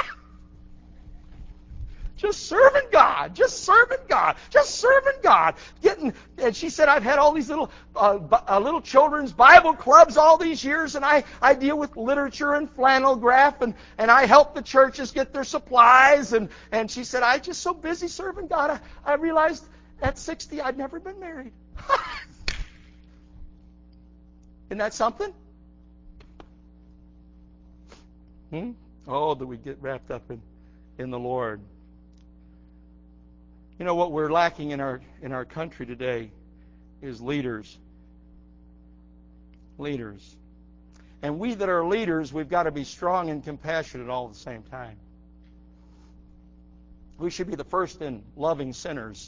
Speaker 1: Just serving God, just serving God, just serving God. Getting, and she said, I've had all these little uh, uh, little children's Bible clubs all these years, and I, I deal with literature and flannel graph, and, and I help the churches get their supplies. And, and she said, I'm just so busy serving God, I, I realized at sixty I'd never been married. Isn't that something? Hmm? Oh, do we get wrapped up in, in the Lord? You know what we're lacking in our in our country today is leaders. Leaders. And we that are leaders, we've got to be strong and compassionate all at the same time. We should be the first in loving sinners.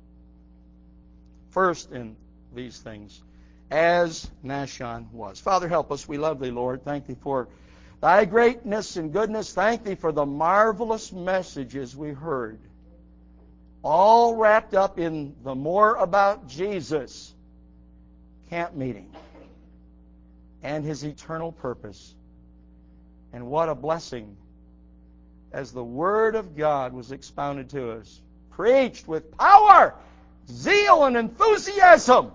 Speaker 1: First in these things, as Nashon was. Father, help us. We love Thee, Lord. Thank Thee for Thy greatness and goodness. Thank Thee for the marvelous messages we heard, all wrapped up in the More About Jesus camp meeting and His eternal purpose. And what a blessing as the Word of God was expounded to us, preached with power, zeal, and enthusiasm.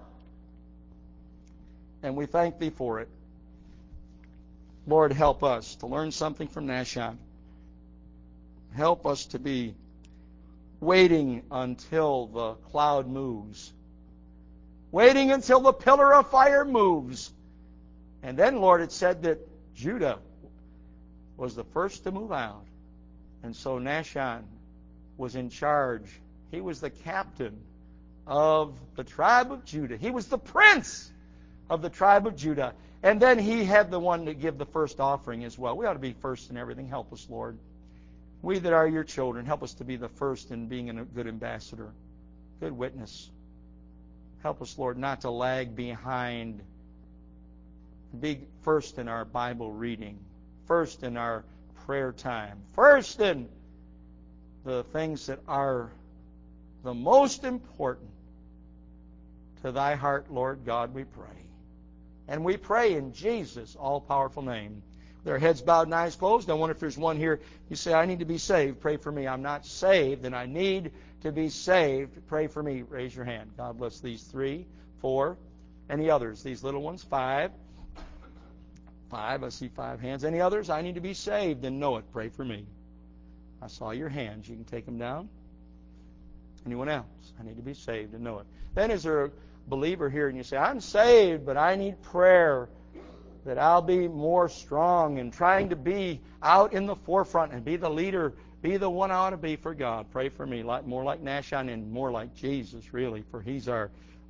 Speaker 1: And we thank Thee for it. Lord, help us to learn something from Nashon. Help us to be waiting until the cloud moves. Waiting until the pillar of fire moves. And then, Lord, it said that Judah was the first to move out. And so Nashon was in charge. He was the captain of the tribe of Judah. He was the prince of the tribe of Judah. And then he had the one to give the first offering as well. We ought to be first in everything. Help us, Lord. We that are your children, help us to be the first in being a good ambassador, good witness. Help us, Lord, not to lag behind. Be first in our Bible reading, first in our prayer time, first in the things that are the most important to Thy heart, Lord God, we pray. And we pray in Jesus' all-powerful name. With our heads bowed and eyes closed, I wonder if there's one here, you say, I need to be saved. Pray for me. I'm not saved, and I need to be saved. Pray for me. Raise your hand. God bless these three, four. Any others? These little ones? Five. Five. I see five hands. Any others? I need to be saved and know it. Pray for me. I saw your hands. You can take them down. Anyone else? I need to be saved and know it. Then is there a believer here and you say, I'm saved, but I need prayer, that I'll be more strong in trying to be out in the forefront and be the leader, be the one I ought to be for God. Pray for me, like more like Nashon and more like Jesus, really, for He's our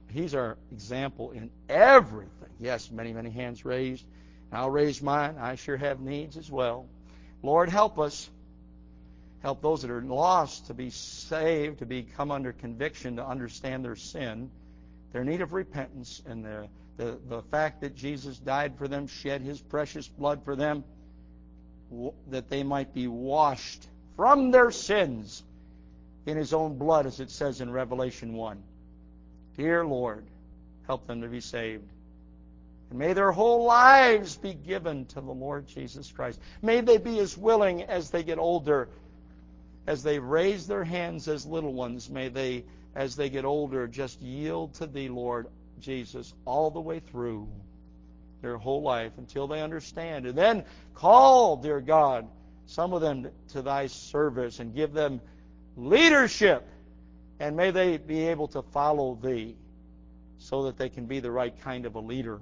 Speaker 1: He's our example in everything. Yes, many, many hands raised. I'll raise mine. I sure have needs as well. Lord, help us. Help those that are lost to be saved, to be come under conviction, to understand their sin, their need of repentance, and the, the, the fact that Jesus died for them, shed His precious blood for them, that they might be washed from their sins in His own blood, as it says in Revelation one. Dear Lord, help them to be saved. And may their whole lives be given to the Lord Jesus Christ. May they be as willing as they get older, as they raise their hands as little ones. May they, as they get older, just yield to Thee, Lord Jesus, all the way through their whole life until they understand. And then call, dear God, some of them to Thy service and give them leadership. And may they be able to follow Thee so that they can be the right kind of a leader.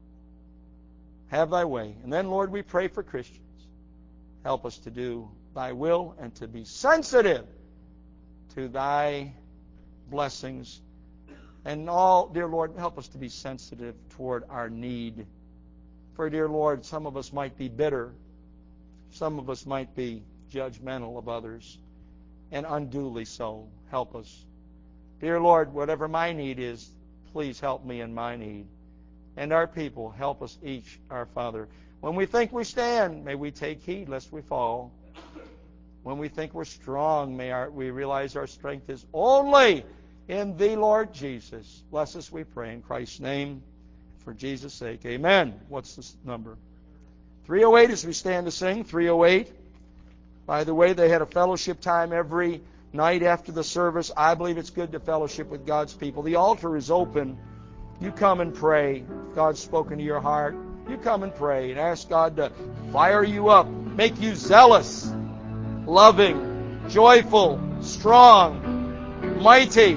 Speaker 1: Have Thy way. And then, Lord, we pray for Christians. Help us to do Thy will and to be sensitive to Thy blessings. And all, dear Lord, help us to be sensitive toward our need. For, dear Lord, some of us might be bitter. Some of us might be judgmental of others, and unduly so. Help us. Dear Lord, whatever my need is, please help me in my need. And our people, help us each, our Father. When we think we stand, may we take heed lest we fall. When we think we're strong, may our, we realize our strength is only in Thee, Lord Jesus. Bless us, we pray, in Christ's name, for Jesus' sake. Amen. What's this number? three oh eight as we stand to sing. three oh eight. By the way, they had a fellowship time every night after the service. I believe it's good to fellowship with God's people. The altar is open. You come and pray. If God's spoken to your heart, you come and pray and ask God to fire you up, make you zealous, loving, joyful, strong, mighty.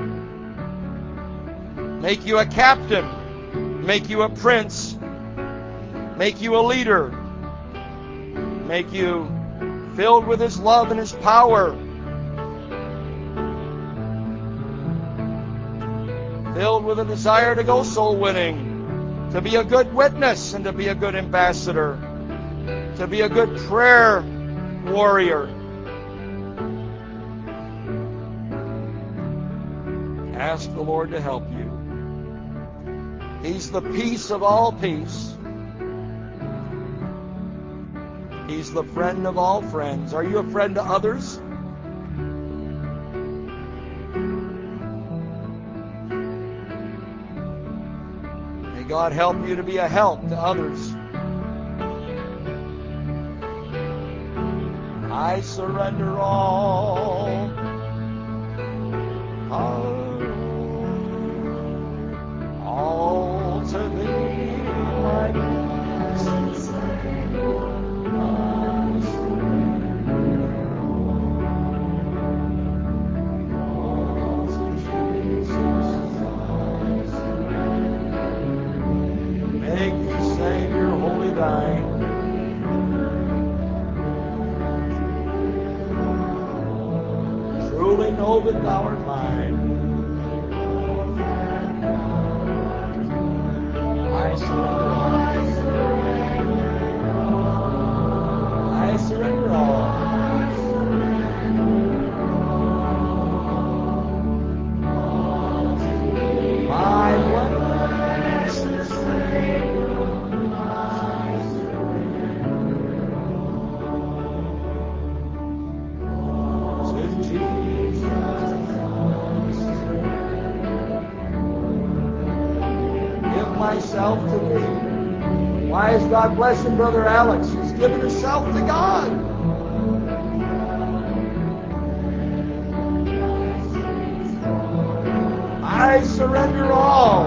Speaker 1: Make you a captain. Make you a prince. Make you a leader. Make you filled with His love and His power. Filled with a desire to go soul winning, to be a good witness and to be a good ambassador, to be a good prayer warrior. Ask the Lord to help you. He's the peace of all peace. He's the friend of all friends. Are you a friend to others? May God help you to be a help to others. I surrender all. All to Thee, my blessed Savior. Truly know that Thou art mine. I surrender all. I surrender all. My blessed Savior, I surrender all. To Jesus, give myself to Thee. Why is God blessing Brother Alex? He's given himself to God. I surrender all.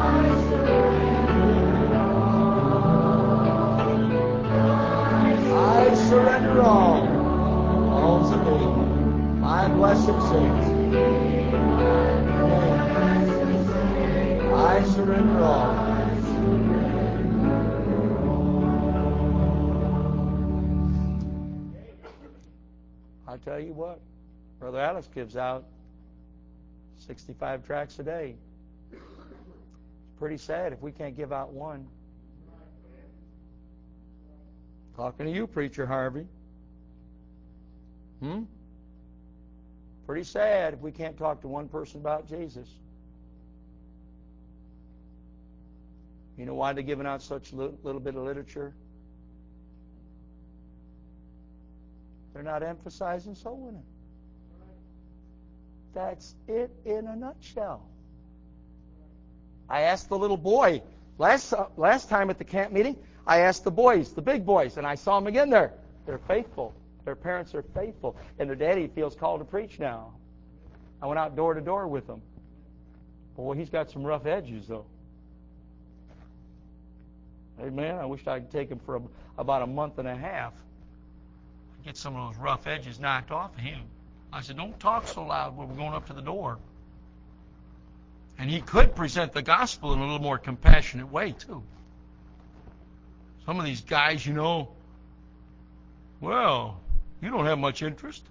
Speaker 1: I surrender all. All to Thee, my blessed Savior. I surrender all. I'll tell you what, Brother Alex gives out sixty-five tracts a day. Pretty sad if we can't give out one. Talking to you, Preacher Harvey. Hmm? Pretty sad if we can't talk to one person about Jesus. You know why they're giving out such little, little bit of literature? They're not emphasizing soul winning. That's it in a nutshell. I asked the little boy last uh, last time at the camp meeting. I asked the boys, the big boys, and I saw them again there. They're faithful. Their parents are faithful, and their daddy feels called to preach now. I went out door to door with them. Boy, he's got some rough edges, though. Amen. I wish I could take him for a, about a month and a half. Get some of those rough edges knocked off of him. I said, don't talk so loud when we're going up to the door. And he could present the gospel in a little more compassionate way, too. Some of these guys, you know, well, you don't have much interest.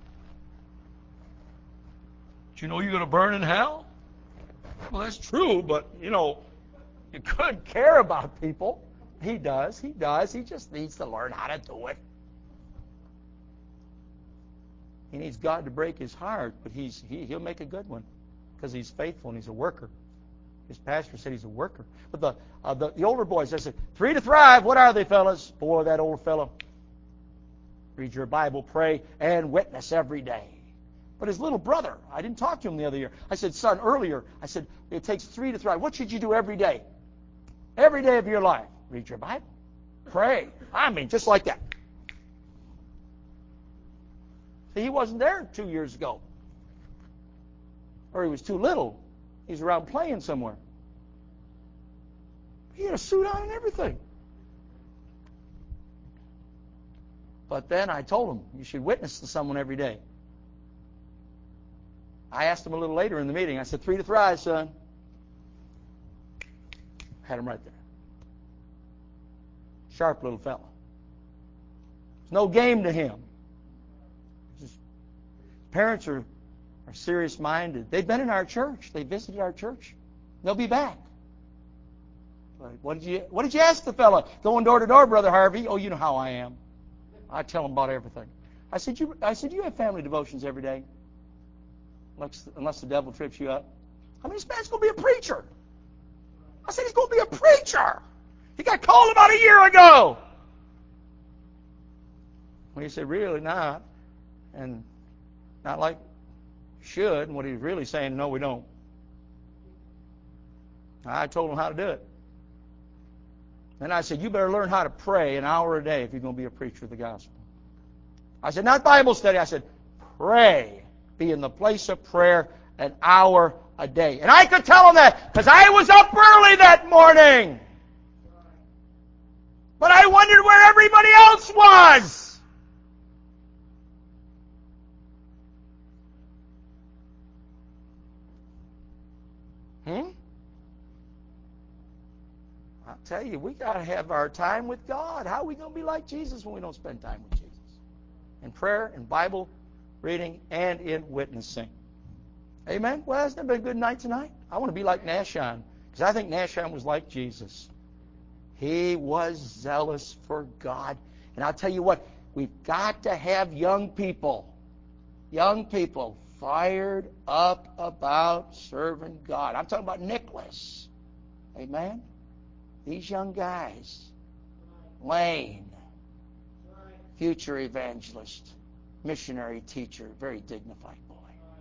Speaker 1: Do you know you're going to burn in hell? Well, that's true, but, you know, you could care about people. He does, he does. He just needs to learn how to do it. He needs God to break his heart, but he's he, he'll make a good one because he's faithful and he's a worker. His pastor said he's a worker. But the, uh, the the older boys, I said, three to thrive. What are they, fellas? Boy, that old fellow. Read your Bible, pray, and witness every day. But his little brother, I didn't talk to him the other year. I said, son, earlier, I said, it takes three to thrive. What should you do every day? Every day of your life. Read your Bible. Pray. I mean, just like that. See, he wasn't there two years ago. Or he was too little. He's around playing somewhere. He had a suit on and everything. But then I told him, you should witness to someone every day. I asked him a little later in the meeting. I said, three to thrive, son. Had him right there. Sharp little fella. There's no game to him. His parents are, are serious-minded. They've been in our church. They visited our church. They'll be back. But what did you What did you ask the fella going door to door, Brother Harvey? Oh, you know how I am. I tell him about everything. I said, you I said, you have family devotions every day, unless, unless the devil trips you up. I mean, this man's going to be a preacher. I said, he's going to be a preacher. He got called about a year ago. Well, he said, really not. And not like should. And what he's really saying, no, we don't. I told him how to do it. Then I said, you better learn how to pray an hour a day if you're going to be a preacher of the gospel. I said, not Bible study. I said, pray. Be in the place of prayer an hour a day. And I could tell him that because I was up early that morning. But I wondered where everybody else was. Hmm? I'll tell you, we got to have our time with God. How are we going to be like Jesus when we don't spend time with Jesus? In prayer, in Bible reading, and in witnessing. Amen? Well, hasn't it been a good night tonight? I want to be like Nashon, because I think Nashon was like Jesus. He was zealous for God. And I'll tell you what, we've got to have young people, young people fired up about serving God. I'm talking about Nicholas. Amen? These young guys. Lane. Future evangelist. Missionary teacher. Very dignified boy.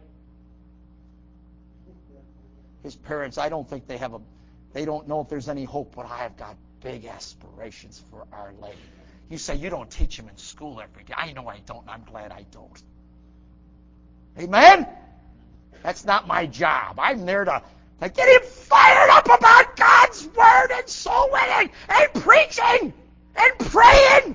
Speaker 1: His parents, I don't think they have a, they don't know if there's any hope, but I've got big aspirations for Our Lady. You say you don't teach him in school every day. I know I don't, and I'm glad I don't. Amen? That's not my job. I'm there to, to get him fired up about God's Word and soul winning and preaching and praying.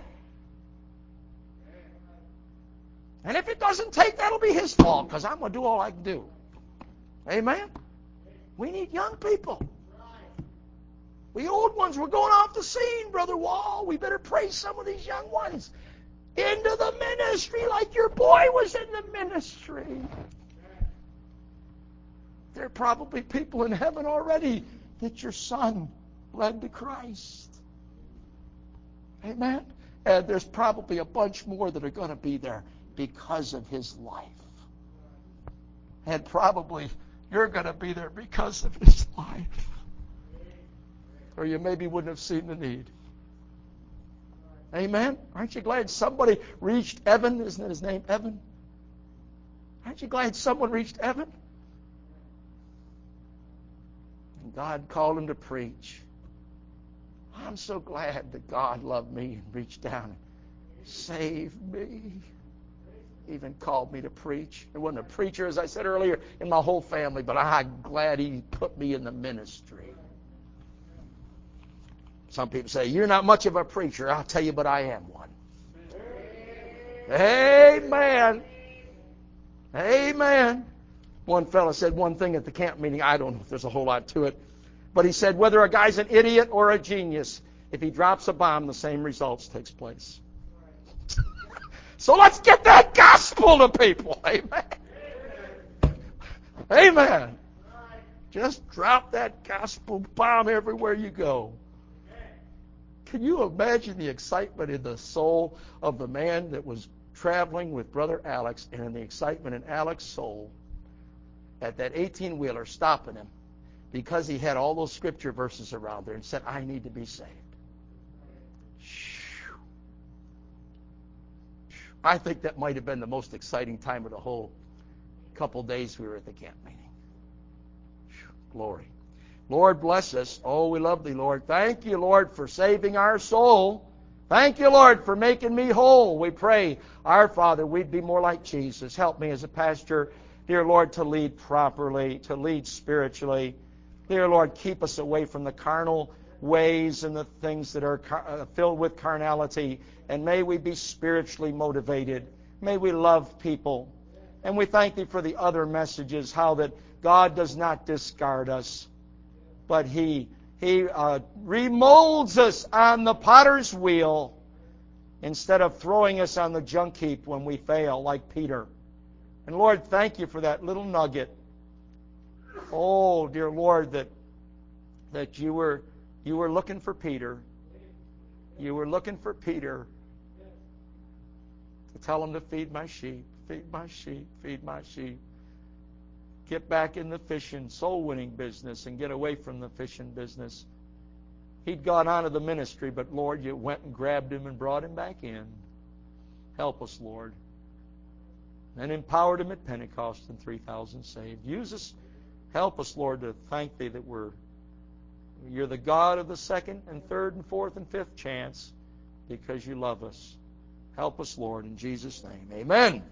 Speaker 1: And if it doesn't take, that'll be his fault, because I'm going to do all I can do. Amen? We need young people. We old ones, we're going off the scene, Brother Wall. We better praise some of these young ones into the ministry like your boy was in the ministry. There are probably people in heaven already that your son led to Christ. Amen? And there's probably a bunch more that are going to be there because of his life. And probably you're going to be there because of his life. Or you maybe wouldn't have seen the need. Amen? Aren't you glad somebody reached Evan? Isn't it his name, Evan? Aren't you glad someone reached Evan? And God called him to preach. I'm so glad that God loved me and reached down and saved me. Even called me to preach. There wasn't a preacher, as I said earlier, in my whole family, but I'm glad he put me in the ministry. Some people say, you're not much of a preacher. I'll tell you, but I am one. Amen. Amen. One fellow said one thing at the camp meeting. I don't know if there's a whole lot to it. But he said, whether a guy's an idiot or a genius, if he drops a bomb, the same results takes place. So let's get that gospel to people. Amen. Amen. Just drop that gospel bomb everywhere you go. Can you imagine the excitement in the soul of the man that was traveling with Brother Alex, and in the excitement in Alex's soul at that eighteen-wheeler stopping him because he had all those scripture verses around there and said, I need to be saved. I think that might have been the most exciting time of the whole couple days we were at the camp meeting. Glory. Lord, bless us. Oh, we love Thee, Lord. Thank You, Lord, for saving our soul. Thank You, Lord, for making me whole. We pray, our Father, we'd be more like Jesus. Help me as a pastor, dear Lord, to lead properly, to lead spiritually. Dear Lord, keep us away from the carnal ways and the things that are car- filled with carnality. And may we be spiritually motivated. May we love people. And we thank Thee for the other messages, how that God does not discard us, but He He uh, remolds us on the potter's wheel instead of throwing us on the junk heap when we fail, like Peter. And Lord, thank You for that little nugget. Oh, dear Lord, that that You were You were looking for Peter. You were looking for Peter to tell him to feed my sheep, feed my sheep, feed my sheep. Get back in the fishing, soul-winning business and get away from the fishing business. He'd gone out of the ministry, but Lord, You went and grabbed him and brought him back in. Help us, Lord. And empowered him at Pentecost and three thousand saved. Use us. Help us, Lord, to thank Thee that we're You're the God of the second and third and fourth and fifth chance because You love us. Help us, Lord, in Jesus' name. Amen.